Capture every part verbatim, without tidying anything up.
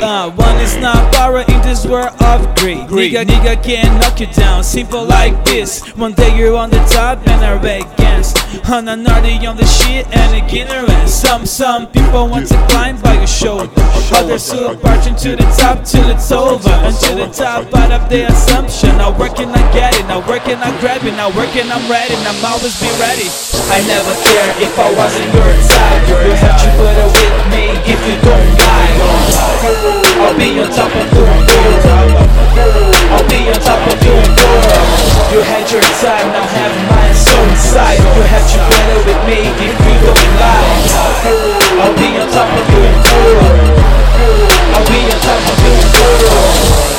Uh, one is not power in this world of greed. Greed. Nigga, nigga can't knock you down, simple like this. One day you're on the top and are against on another on the shit and ignorance. Some, some people want to climb by your shoulder, others still marching to the top till it's over. Until the top out of the assumption. Now working I get it, now working I grab it, now working I'm ready, I'm always be ready. I never care if I wasn't your side. You have to put it with me if you don't mind. I'll be on top of the world. I'll be on top of the world. You had your time, now have mine so inside. You have to put it with me if you don't lie. I'll be on top of the world. I'll be on top of the world.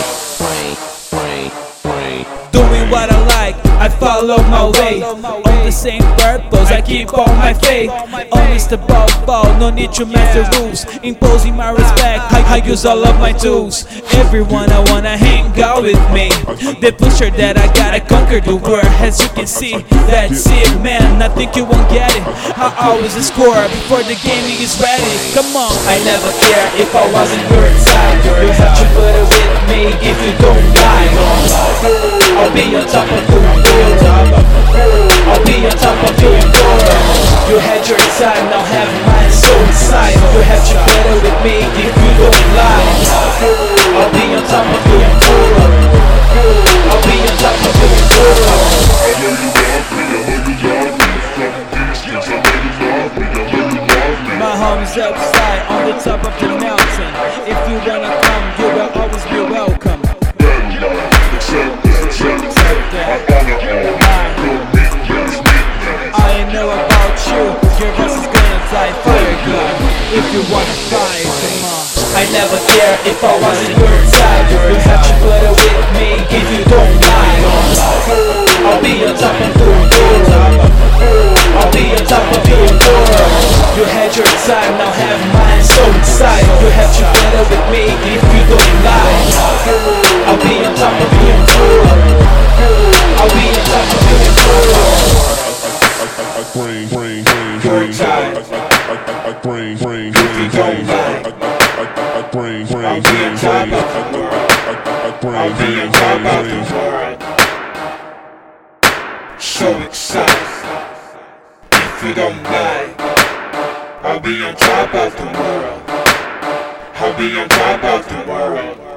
Doing what I like, I follow my way. On the same purpose, I keep on my faith. Honest above all, no need to mess the rules. Imposing my respect, I, I use all of my tools. Everyone I wanna hang out with me. The pusher that I gotta conquer the world. As you can see, that's it man, I think you won't get it. I always score before the game is ready. Come on, I never care if I wasn't your side. You have to put it with me if you don't mind. I'll be on top of the world. I'll be on top of the world. You had your time, now have mine so inside. You have to better with me if you don't lie. I'll be on top of the world. I'll be on top of the world. I know you love me, I know you love me. From a distance, I know you love me, I know you love me. My home's outside on the top of the mountain. If you wanna come, you will always be welcome. That love, accept that, accept that. I honor all, no nicknames, nicknames. I know about you, your voice is gonna die. Fire God, if you wanna fight, come on. I never care if I wasn't your side. You have to put it with me if you don't mind. I'll be on top of the world. I'll be on top of the world. You had your time, now have mine so inside. You have to put it with me if you don't lie. I'll be on top of the world. I'll be on top of the world. Bring, bring, bring, bring, bring, bring, bring, bring, bring, bring, bring, bring, bring, bring, so excited, if you don't mind, I'll be on top of the world. I'll be on top of the world.